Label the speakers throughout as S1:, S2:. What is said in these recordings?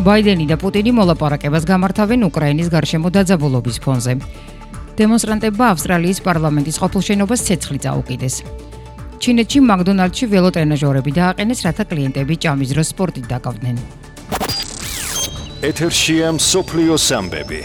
S1: ბაიდენი და პუტინი მოლაპარაკებას გამართავენ უკრაინის გარშემო დაძაბულობის ფონზე. დემონსტრანტებმა ავსტრალიის პარლამენტის ყოფილ შენობას ცეცხლი წაუკიდეს. ჩინეთში მაკდონალდში ველოტრენაჟორები დააყენეს, რათა კლიენტები ჭამის დროს სპორტით დაკავდნენ.
S2: ეთერშია მსოფლიოს ამბები.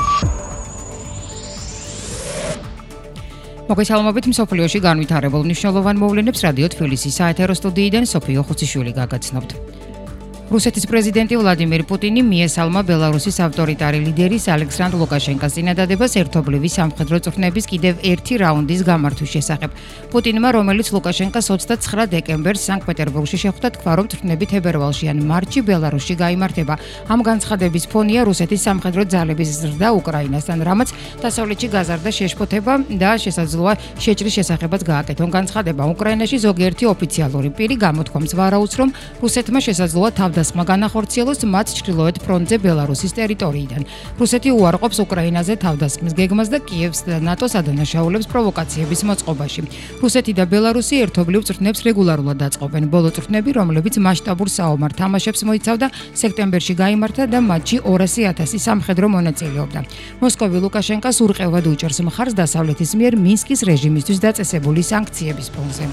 S1: მოგესალმებით, მსოფლიოში განვითარებულ მნიშვნელოვან მოვლენებს რადიო თბილისის საეთერო სტუდიიდან სოფიო ხუციშვილი გაგაცნობთ. რუსეთის პრეზიდენტი ვლადიმირ პუტინი მიესალმა ბელარუსის ავტორიტარი ლიდერის ალექსანდრ ლუკაშენკოს წინადადებას ერთობლივი სამხედრო წვრთნების კიდევ ერთი რაუნდის გამართვის შესახებ. პუტინმა, რომელიც ლუკაშენკოს 29 დეკემბერს სანქტ-პეტერბურგში შეხვდა, თქვა, რომ წვრთნები თებერვალში ან მარტში ბელარუსში გაიმართება. ამ განცხადების ფონია რუსეთის სამხედრო ძალების ზრდა უკრაინასთან, რამაც დასავლეთში გაზარდა შეშფოთება და შესაძლოა შეჭრის შესახებაც გააკეთონ. განცხადება უკრაინაში ზოგიერთი ოფიციალური პირი გამოთქვამს ვარაუდს, რომ რუსეთმა შესაძლოა თავდასხმა განახორციელოს მათ ჩრდილოეთ ფრონტზე ბელარუსის ტერიტორიიდან. რუსეთი უარყოფს უკრაინაზე თავდასხმის გეგმას და კიევს და ნატოს ადანაშაულებს პროვოკაციების მოწყობაში. რუსეთი და ბელარუსი ერთობლივ წვრთნებს რეგულარულად აწყობენ. ბოლო წვრთნები, რომლებიც მასშტაბურ საომარ თამაშებს მოიცავდა, სექტემბერში გაიმართა და მათში 200,000 სამხედრო მონაწილეობდა. მოსკოვი ლუკაშენკოს ურყევად უჭერს მხარს დასავლეთის მიერ მინსკის რეჟიმისთვის დაწესებული სანქციების ფონზე.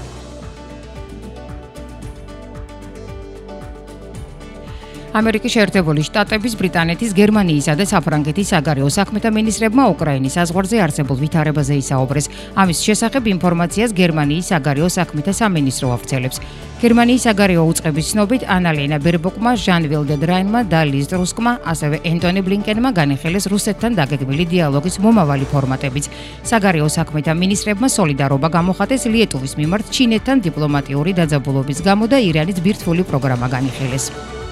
S1: ამერიკის შეერთებული შტატების, ბრიტანეთის, გერმანიისა და საფრანგეთის საგარეო საქმეთა მინისტრებმა უკრაინის საზღვარზე არსებულ ვითარებაზე ისაუბრეს. ამის შესახებ ინფორმაციას გერმანიის საგარეო საქმეთა სამინისტრო ავრცელებს. გერმანიის საგარეო უწყების ცნობით, ანალენა ბერბოკმა, ჟან ვილდედრაინმა და ლიz ტრუსკმა, ასევე ენტონი ბლინკენმა განეხილეს რუსეთთან დაგეგმილი დიალოგის მომავალი ფორმატებიც. საგარეო საქმეთა მინისტრებმა სოლიდარობა გამოხატეს ლიეტუვის მიმართ ჩინეთთან დიპლომატიური დაძაბულობის გამო და ირანის ბირთვული პროგრამა განიხილეს.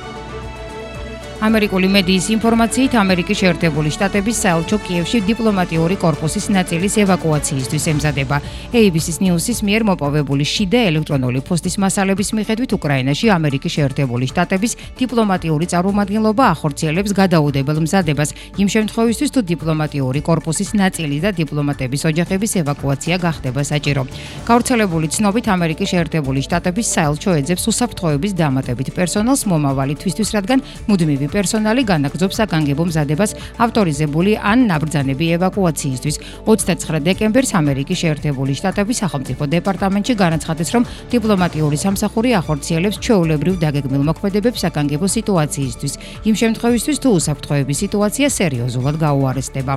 S1: ამერიკული მედიის ინფორმაციით, ამერიკის შეერთებული შტატების საელჩო კიევში დიპლომატიური კორპუსის ნაწილის ევაკუაციისთვის ემზადება. ABC News-ის მიერ მოპოვებული შიდა ელექტრონული პოსტის მასალების მიხედვით, უკრაინაში ამერიკის შეერთებული შტატების დიპლომატიური წარმომადგენლობა ახორციელებს გადაუდებელ მზადებას, იმ შემთხვევისთვის, თუ დიპლომატიური კორპუსის ნაწილი და დიპლომატების ოჯახების ევაკუაცია გახდება საჭირო. გავრცელებული ცნობით, ამერიკის შეერთებული შტატების საელჩო ეძებს უსაფრთხოების დამატებით პერსონალს მომავალი თვისთვის, რადგან მუდმივი პერსონალი განაგრძობს საგანგებო მზადებას ავტორიზებული ან ნაბრძანები ევაკუაციისთვის. 29 დეკემბერს ამერიკის შეერთებული შტატების სახელმწიფო დეპარტამენტში განაცხადეს, რომ დიპლომატიური სამსახური ახორციელებს ჩვეულებრივ დაგეგმილ მოქმედებებს საგანგებო სიტუაციისთვის, იმ შემთხვევისთვის, თუ უსაფრთხოების სიტუაცია სერიოზულად გაუარესდება.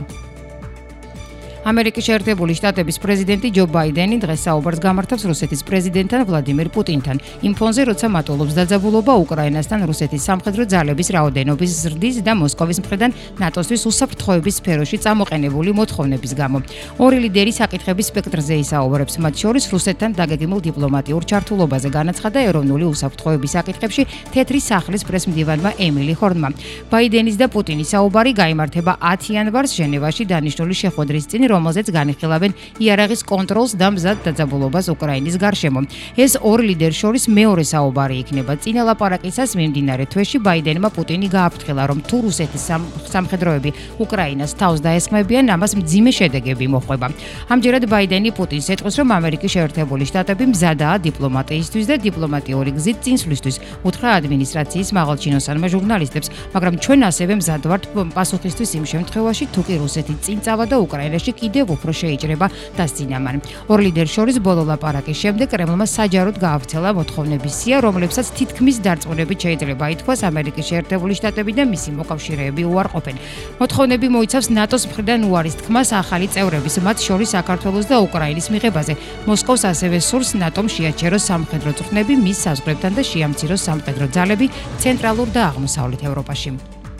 S1: ამერიკის შეერთებული შტატების პრეზიდენტი ჯო ბაიდენი დღეს საუბარს გამართავს რუსეთის პრეზიდენტთან ვლადიმირ პუტინთან. იმ ფონზე, როცა მატულობს დაძაბულობა უკრაინასთან რუსეთის სამხედრო ძალების რაოდენობის ზრდის და მოსკოვის მხრიდან ნატოსთვის უსაფრთხოების სფეროში წამოყენებული მოთხოვნების გამო. ორი ლიდერი საკითხების სპექტრზე ისაუბრებს, მათ შორის რუსეთთან დაგეგმილ დიპლომატიურ ჩართულობაზე განაცხადა ეროვნული უსაფრთხოების საკითხებში თეთრი სახლის პრესმდივანმა ემილი ჰორნმა. ბაიდენის და პუტინის საუბარი გაიმართება 10 იანვარს ჟენევაში დანიშნული შეხვედრის წინ, რომელზეც განიხილავენ იარაღის კონტროლს და მზად დაძაბულობას უკრაინის გარშემო. ეს ორ ლიდერს შორის მეორე საუბარი იქნება. წინა ლაპარაკისას მიმდინარე თვეში ბაიდენმა პუტინი გააფრთხილა, რომ თუ რუსეთის სამხედროები უკრაინას თავს დაესხმებიან, ამას მძიმე შედეგები მოჰყვება. ამჯერად ბაიდენი პუტინს ეტყვის, რომ ამერიკის შეერთებული შტატები მზადაა დიპლომატიისთვის და დიპლომატიური გზით წინსვლისთვის, უთხრა ადმინისტრაციის მაღალჩინოსანმა ჟურნალისტებს, მაგრამ ჩვენ ასევე მზად ვართ პასუხისთვის იმ შემთხვევაში, თუ კი რუსეთი წინ წავა და უკრაინაში კიდევ უფრო შეიჭრება დასძინა მან. ორ ლიდერს შორის ბოლო ლაპარაკის შემდეგ კრემლმა საჯაროდ გაავრცელა მოთხოვნების სია, რომლებსაც თითქმის დარწმუნებით შეიძლება ითქვას ამერიკის შეერთებული შტატები და მისი მოკავშირეები უარყოფენ. მოთხოვნები მოიცავს ნატოს მხრიდან უარის თქმას ახალი წევრების, მათ შორის საქართველოს და უკრაინის მიღებაზე. მოსკოვს ასევე სურს ნატომ შეაჩეროს სამხედრო წვრთნები მის საზღვრებთან და შეამციროს სამხედრო ძალები ცენტრალურ და აღმოსავლეთ ევროპაში.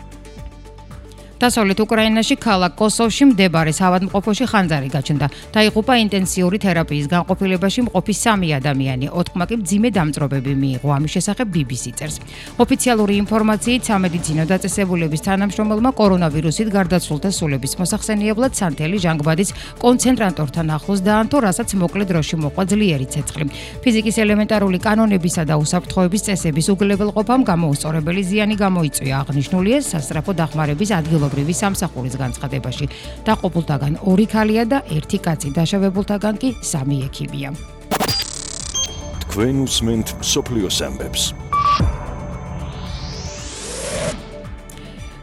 S1: დასავლეთ უკრაინაში ქალაქ კოსოვში მდებარე საავადმყოფოში ხანძარი გაჩნდა. დაიღუპა ინტენსიური თერაპიის განყოფილებაში მყოფი 3 ადამიანი, 4-მა კი მძიმე დამწრობები მიიღო. ამის შესახებ BBC წერს. ოფიციალური ინფორმაციით, სამედიცინო დაწესებულების თანამშრომელმა კორონავირუსით გარდაცვლილთა სულების მოსახსენიებლად სანთელი ჟანგბადის კონცენტრატორთან ახლოს დაანთო, რასაც მოკლე დროში მოყვა ძლიერი ცეცხლი. ფიზიკის ელემენტარული კანონებისა და უსაფრთხოების წესების უგულებელყოფამ გამოუსწორებელი ზიანი გამოიწვია. აღნიშნულია სასწრაფო დახმარების ადგილობრივი სამსახურის განცხადებაში. დაყოფულთაგან 2 ქალია და 1 კაცი, დაშავებულთაგან კი 3 ექიმია.
S2: თქვენ უსმენთ მსოფლიოს ამბებს.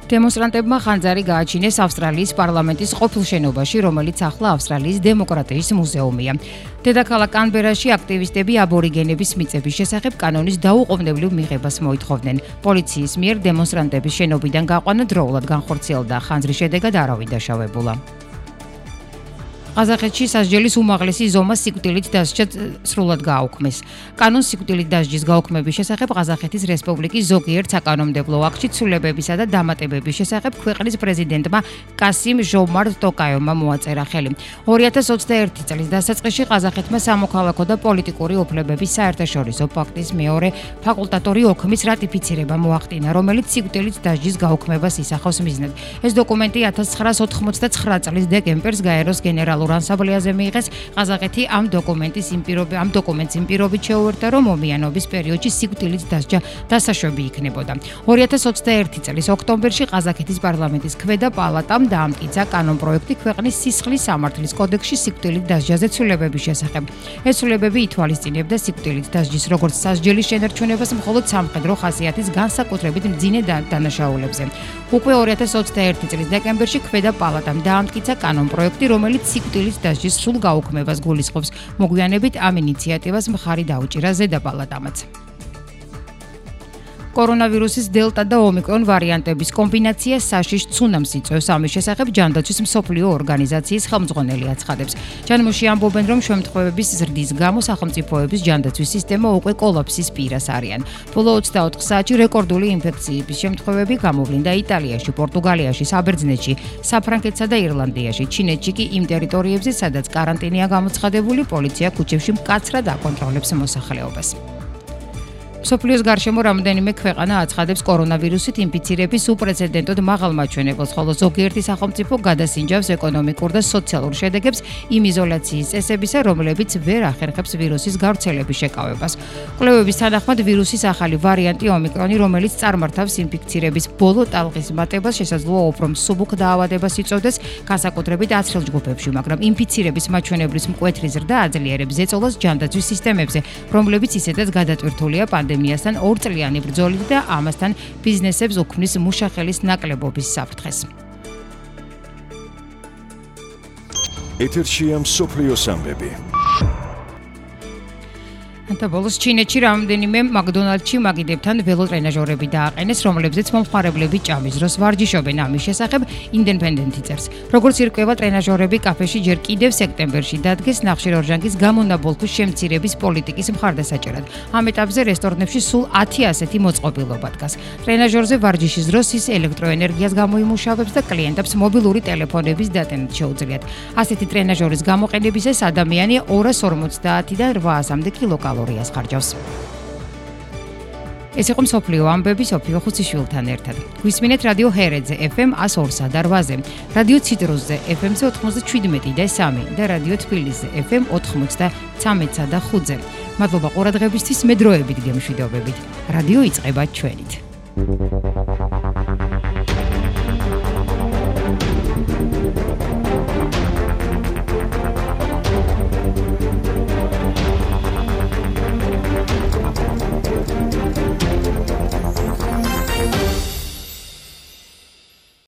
S1: დემონსტრანტებმა ხანძარი გააჩინეს ავსტრალიის პარლამენტის ყოფილ შენობაში, რომელიც ახლა ავსტრალიის დემოკრატიის მუზეუმია. დედაქალაქ კანბერაში აქტივისტები აბორიგენების მიწების შესახებ კანონის დაუყოვნებლივ მიღებას მოითხოვდნენ. პოლიციის მიერ დემონსტრანტების შენობიდან გაყვანა დროულად განხორციელდა, ხანძრის შედეგად არავინ დაშავებულა. ყაზახეთში სასჯელის უმაღლესი ზომა სიკვდილით დასჯა სრულად გააუქმეს. კანონს სიკვდილით დასჯის გაუქმების შესახებ ყაზახეთის რესპუბლიკის ზოგიერთ საკანონმდებლო აქტში ცვლილებებისა და დამატებების შესახებ ქვეყნის პრეზიდენტმა კასიმ ჟომარტ ტოკაევმა მოაწერა ხელი. 2021 წლის დასაწყისში ყაზახეთმა სამოქალაქო და პოლიტიკური უფლებების საერთაშორისო პაქტის მეორე ფაკულტატორი ოქმის რატიფიცირება მოახდინა, რომელიც სიკვდილით დასჯის გაუქმებას ისახავს მიზნად. ეს დოკუმენტი 1989 წლის დეკემბერს გაეროს გენერალურ ანსამბლეაზე მიიღეს. ყაზახეთი ამ დოკუმენტს იმ პირობით შეუერთდა, რომ ომიანობის პერიოდში სიკვდილით დასჯა დასაშვები იქნებოდა. 2021 წლის ოქტომბერში ყაზახეთის პარლამენტის ქვედა პალატამ დაამტკიცა კანონპროექტი ქვეყნის სისხლის სამართლის კოდექსში სიკვდილით დასჯაზე ცვლილებების შესახებ. ეს ცვლილებები ითვალისწინებდა სიკვდილით დასჯის როგორც სასჯელის შენარჩუნებას მხოლოდ სამხედრო ხასიათის განსაკუთრებით მძიმე დანაშაულებზე. უკვე 2021 წლის დეკემბერში ქვედა პალატამ დაამტკიცა კანონპროექტი, რომელიც სიკვდილით დასჯის სრულ გაუქმებას გულისხმობს. მოგვიანებით ამ ინიციატივას მხარი დაუჭირა ზედა პალატამაც. კორონავირუსის დელტა და ომიკრონ ვარიანტების კომბინაცია საშიშ ცუნამს იწვევს. ამის შესახებ ჯანდაცვის მსოფლიო ორგანიზაციის ხელმძღვანელი აცხადებს. ჯანმოში ამბობენ, რომ შემთხვევების ზრდის გამო სახელმწიფოების ჯანდაცვის სისტემა უკვე კოლაფსის პირას არიან. ბოლო 24 საათში რეკორდული ინფექციების შემთხვევები გამოვლინდა იტალიაში, პორტუგალიაში, საბერძნეთში, საფრანგეთსა და ირლანდიაში. ჩინეთში კი იმ ტერიტორიებზე, სადაც კარანტინია გამოცხადებული, პოლიცია ქუჩებში მკაცრად აკონტროლებს მოსახლეობას. მსოფლიოს გარშემო რამდენიმე ქვეყანა აცხადებს კორონავირუსით ინფიცირების უპრეცედენტოდ მაღალ მაჩვენებელს, ხოლო ზოგიერთი სახელმწიფო გადასინჯავს ეკონომიკურ და სოციალურ შედეგებს იმ იზოლაციის წესებისა, რომლებიც ვერ ახერხებს ვირუსის გავრცელების შეკავებას. კვლევების თანახმად ვირუსის ახალი ვარიანტი ომიკრონი, რომელიც წარმართავს ინფექცირების ბოლო ტალღის მატებას, შესაძლოა უფრო მსუბუქ დაავადებას იწვევდეს, განსაკუთრებით აცრილ ჯგუფებში, მაგრამ ინფიცირების მაჩვენებლის მკვეთრი ზრდა აძლიერებს ზეწოლას ჯანდაცვის სისტემებზე, რომლებიც ისედაც გადატვირთულია პანდემიასთან ორწლიანი ბრძოლით და ამასთან ბიზნესებს უქმნის მუშახელის ნაკლებობის საფრთხეს.
S2: ეთერშია მსოფლიოს ამბები.
S1: და ბოლოს ჩინეთში რამდენიმე მაკდონალდში მაგიდებთან ველოტრენაჟორები დააყენეს, რომლებზეც მომხმარებლები ჭამის დროს ვარჯიშობენ. ამის შესახებ ინდეპენდენტი წერს. როგორც ირკვევა, ტრენაჟორები კაფეში ჯერ კიდევ სექტემბერში დადგეს ნახშირორჟანგის გამონაბოლქვის შემცირების პოლიტიკის მხარდასაჭერად. ამ ეტაპზე რესტორნებში სულ 10 ასეთი მოწყობილობა დგას. ტრენაჟორზე ვარჯიშის დროს ის ელექტროენერგიას გამოიმუშავებს და კლიენტებს მობილური ტელეფონების დატანით შეუძლიათ. ასეთი ტრენაჟორის გამოყენებისას ადამიანი 250-დან 800-მდე კილოკალორიას ხარჯავს. ეს იყო მსოფლიო ამბები სოფიო ხუციშვილთან ერთად. გვისმინეთ რადიო ჰერეძე FM 102 და 8-ზე, რადიო ციტრუსზე FM-ზე 97 და 3 და რადიო თბილისზე FM 93 და 5-ზე. მადლობა ყურადღებისთვის, მე დროებით გემშვიდობებით. რადიო იწყება ჩვენით.